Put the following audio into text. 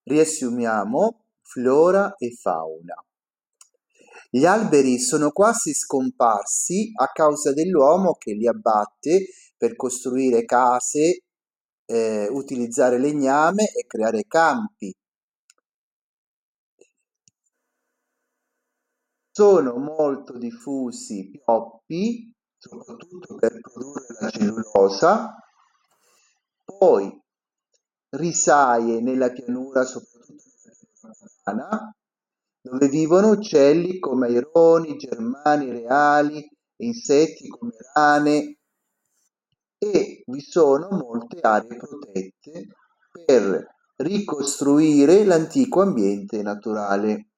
Riassumiamo flora e fauna. Gli alberi sono quasi scomparsi a causa dell'uomo che li abbatte per costruire case, utilizzare legname e creare campi. Sono molto diffusi i pioppi, soprattutto per produrre la cellulosa, poi risaie nella pianura, soprattutto nella pianura padana, dove vivono uccelli come aironi, germani, reali, insetti come rane e vi sono molte aree protette per ricostruire l'antico ambiente naturale.